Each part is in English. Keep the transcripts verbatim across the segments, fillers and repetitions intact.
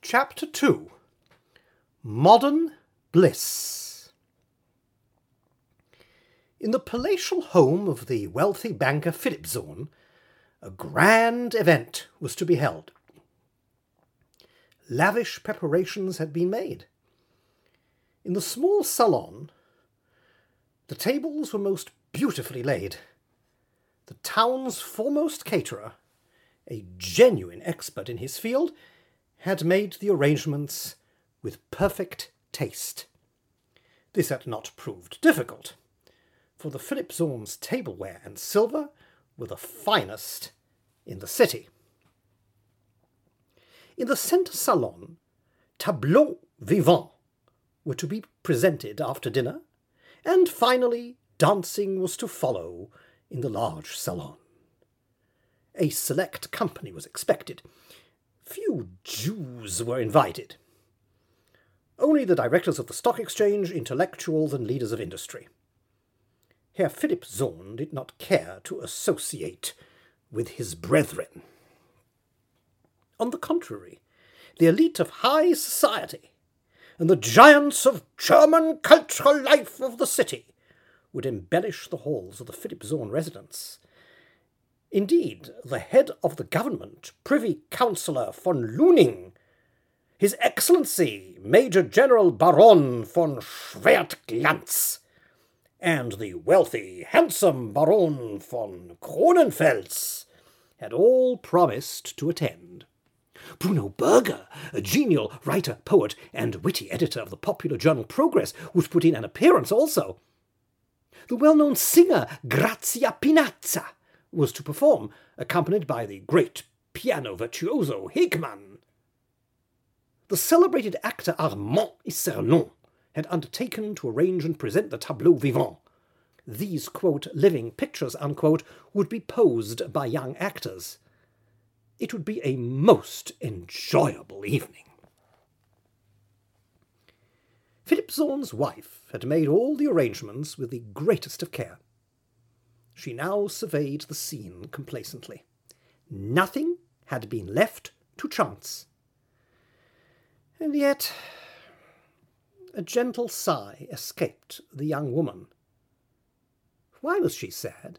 Chapter two. Modern Bliss. In the palatial home of the wealthy banker Philipszoon, a grand event was to be held. Lavish preparations had been made. In the small salon, the tables were most beautifully laid. The town's foremost caterer, a genuine expert in his field, had made the arrangements with perfect taste. This had not proved difficult, for the Philipszoon's tableware and silver were the finest in the city. In the centre salon, tableaux vivants were to be presented after dinner, and finally dancing was to follow in the large salon. A select company was expected. Few Jews were invited. Only the directors of the stock exchange, intellectuals, and leaders of industry. Herr Philipszoon did not care to associate with his brethren. On the contrary, the elite of high society and the giants of German cultural life of the city would embellish the halls of the Philipszoon residence. Indeed, the head of the government, Privy Councillor von Looning, His Excellency Major General Baron von Schwertglanz, and the wealthy, handsome Baron von Kronenfels had all promised to attend. Bruno Berger, a genial writer, poet, and witty editor of the popular journal Progress, would put in an appearance also. The well-known singer Grazia Pinazza was to perform, accompanied by the great piano virtuoso Hegmann. The celebrated actor Armand Issernon had undertaken to arrange and present the tableaux vivants. These, quote, living pictures, unquote, would be posed by young actors. It would be a most enjoyable evening. Philipszoon's wife had made all the arrangements with the greatest of care. She now surveyed the scene complacently. Nothing had been left to chance. And yet a gentle sigh escaped the young woman. Why was she sad?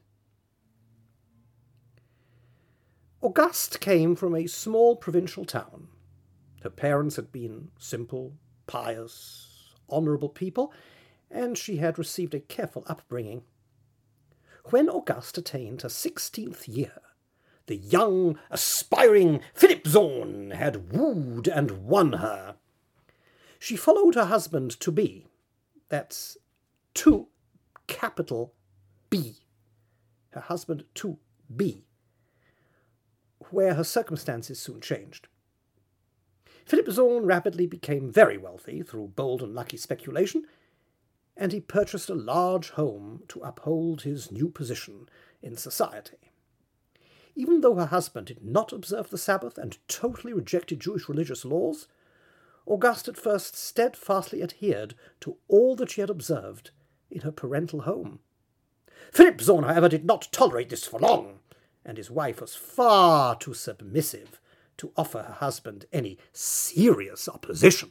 Auguste came from a small provincial town. Her parents had been simple, pious, honourable people, and she had received a careful upbringing. When Auguste attained her sixteenth year, the young, aspiring Philipszoon had wooed and won her. She followed her husband-to-be, that's to capital B, her husband-to-be, where her circumstances soon changed. Philipszoon rapidly became very wealthy through bold and lucky speculation, and he purchased a large home to uphold his new position in society. Even though her husband did not observe the Sabbath and totally rejected Jewish religious laws, Auguste at first steadfastly adhered to all that she had observed in her parental home. Philipszoon, however, did not tolerate this for long, and his wife was far too submissive to offer her husband any serious opposition.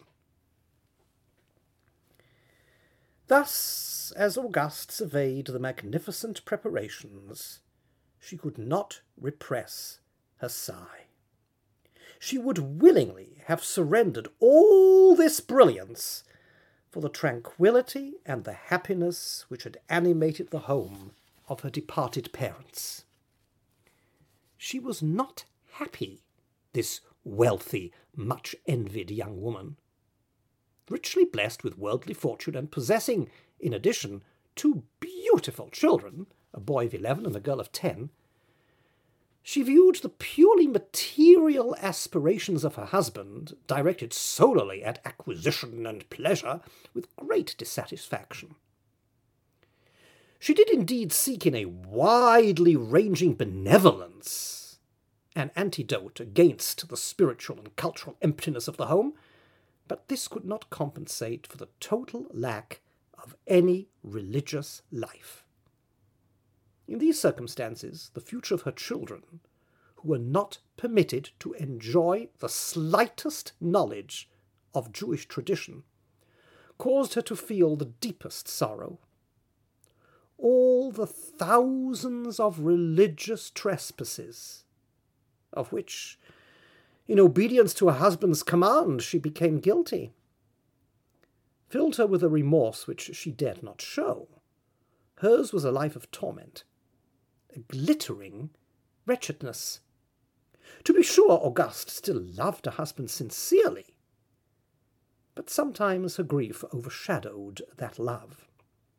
Thus, as Auguste surveyed the magnificent preparations, she could not repress her sigh. She would willingly have surrendered all this brilliance for the tranquillity and the happiness which had animated the home of her departed parents. She was not happy, this wealthy, much-envied young woman. Richly blessed with worldly fortune and possessing, in addition, two beautiful children, a boy of eleven and a girl of ten, she viewed the purely material aspirations of her husband, directed solely at acquisition and pleasure, with great dissatisfaction. She did indeed seek in a widely ranging benevolence an antidote against the spiritual and cultural emptiness of the home, but this could not compensate for the total lack of any religious life. In these circumstances, the future of her children, who who were not permitted to enjoy the slightest knowledge of Jewish tradition, caused her to feel the deepest sorrow. All the thousands of religious trespasses, of which, in obedience to her husband's command, she became guilty, filled her with a remorse which she dared not show. Hers was a life of torment, a glittering wretchedness. To be sure, Auguste still loved her husband sincerely, but sometimes her grief overshadowed that love.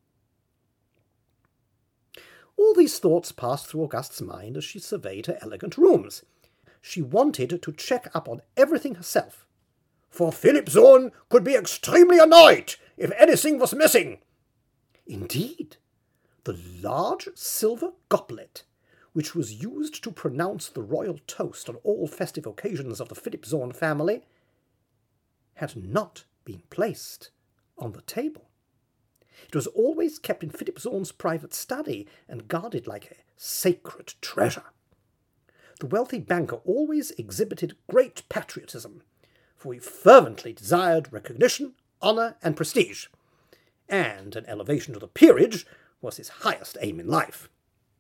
All these thoughts passed through Auguste's mind as she surveyed her elegant rooms. She wanted to check up on everything herself, for Philip Zorn could be extremely annoyed if anything was missing. Indeed, the large silver goblet, which was used to pronounce the royal toast on all festive occasions of the Philip Zorn family, had not been placed on the table. It was always kept in Philip Zorn's private study and guarded like a sacred treasure. The wealthy banker always exhibited great patriotism, for he fervently desired recognition, honour, and prestige, and an elevation to the peerage was his highest aim in life.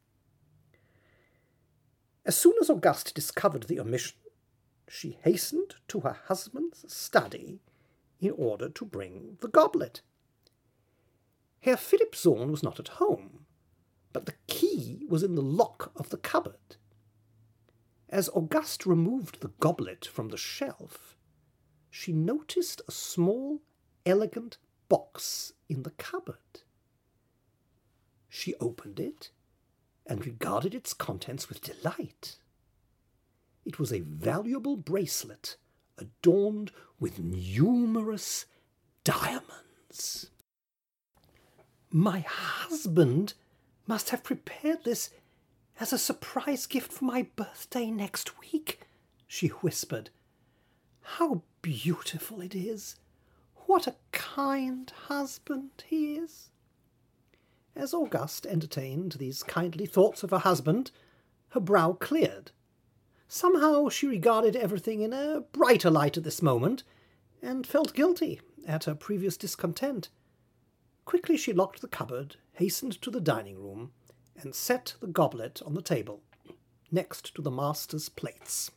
As soon as Auguste discovered the omission, she hastened to her husband's study in order to bring the goblet. Herr Philip Zorn was not at home, but the key was in the lock of the cupboard. As Auguste removed the goblet from the shelf, she noticed a small, elegant box in the cupboard. She opened it and regarded its contents with delight. It was a valuable bracelet adorned with numerous diamonds. "My husband must have prepared this as a surprise gift for my birthday next week," she whispered. "How beautiful it is! What a kind husband he is!" As Auguste entertained these kindly thoughts of her husband, her brow cleared. Somehow she regarded everything in a brighter light at this moment, and felt guilty at her previous discontent. Quickly she locked the cupboard, hastened to the dining room, and set the goblet on the table, next to the master's plates.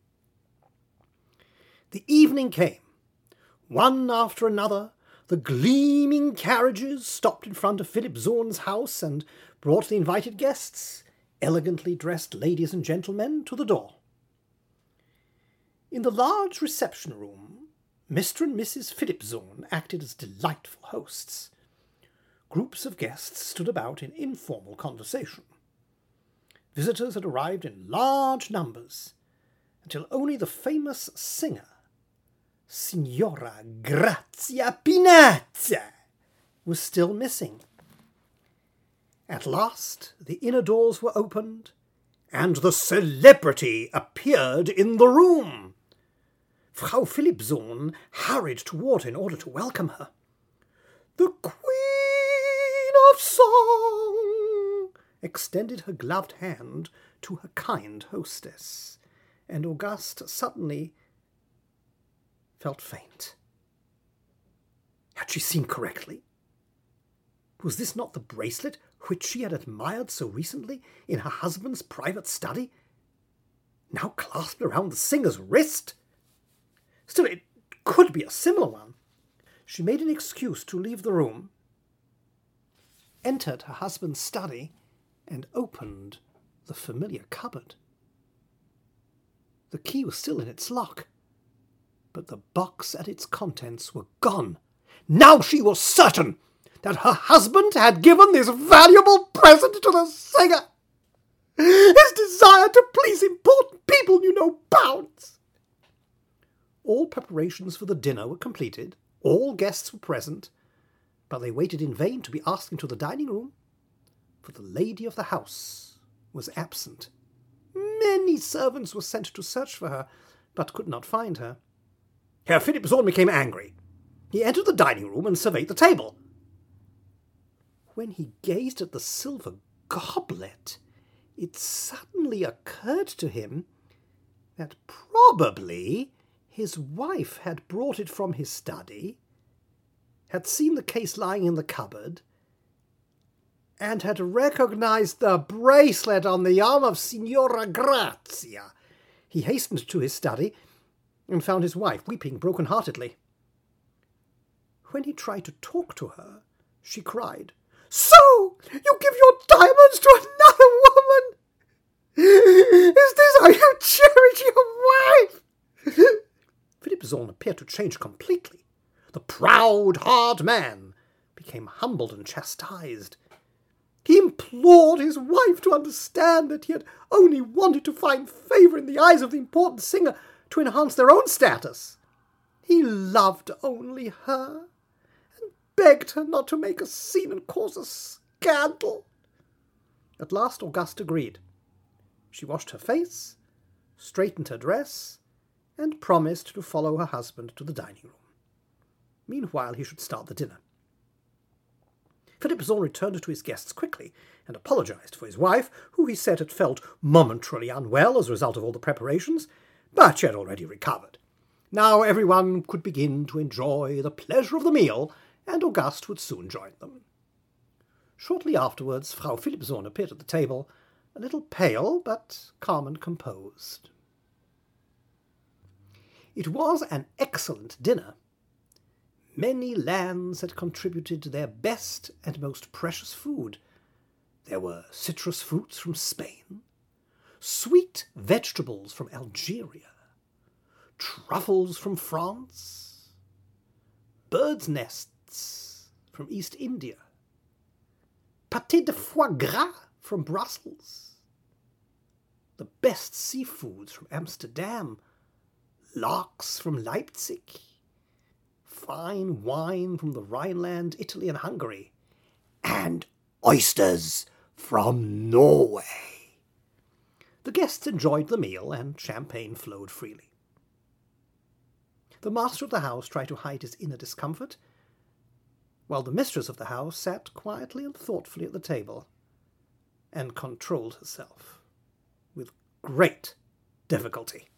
The evening came. One after another, the gleaming carriages stopped in front of Philip Zorn's house and brought the invited guests, elegantly dressed ladies and gentlemen, to the door. In the large reception room, Mister and Missus Philip Zorn acted as delightful hosts. Groups of guests stood about in informal conversation. Visitors had arrived in large numbers, until only the famous singer, Signora Grazia Pinazza, was still missing. At last the inner doors were opened, and the celebrity appeared in the room. Frau Philip Zorn hurried toward her in order to welcome her. "The Queen of Song!" extended her gloved hand to her kind hostess, and Auguste suddenly felt faint. Had she seen correctly? Was this not the bracelet which she had admired so recently in her husband's private study, now clasped around the singer's wrist? Still, it could be a similar one. She made an excuse to leave the room, entered her husband's study, and opened the familiar cupboard. The key was still in its lock, but the box and its contents were gone. Now she was certain that her husband had given this valuable present to the singer. His desire to please important people knew no bounds. All preparations for the dinner were completed. All guests were present, but they waited in vain to be asked into the dining room, for the lady of the house was absent. Many servants were sent to search for her, but could not find her. Herr Philip Zorn became angry. He entered the dining room and surveyed the table. When he gazed at the silver goblet, it suddenly occurred to him that probably his wife had brought it from his study, had seen the case lying in the cupboard, and had recognized the bracelet on the arm of Signora Grazia. He hastened to his study and found his wife weeping broken-heartedly. When he tried to talk to her, she cried, "So, you give your diamonds to another woman? Is this how you cherish your wife?" Philippe-Zorn appeared to change completely. The proud, hard man became humbled and chastised. He implored his wife to understand that he had only wanted to find favour in the eyes of the important singer to enhance their own status. He loved only her, and begged her not to make a scene and cause a scandal. At last Auguste agreed. She washed her face, straightened her dress, and promised to follow her husband to the dining room. Meanwhile, he should start the dinner. Philippe-Zorn returned to his guests quickly and apologized for his wife, who he said had felt momentarily unwell as a result of all the preparations, but she had already recovered. Now everyone could begin to enjoy the pleasure of the meal, and Auguste would soon join them. Shortly afterwards, Frau Philippe-Zorn appeared at the table, a little pale, but calm and composed. It was an excellent dinner. Many lands had contributed their best and most precious food. There were citrus fruits from Spain, sweet vegetables from Algeria, truffles from France, birds' nests from East India, pâté de foie gras from Brussels, the best seafoods from Amsterdam, larks from Leipzig, fine wine from the Rhineland, Italy, and Hungary, and oysters from Norway. The guests enjoyed the meal, and champagne flowed freely. The master of the house tried to hide his inner discomfort, while the mistress of the house sat quietly and thoughtfully at the table, and controlled herself with great difficulty.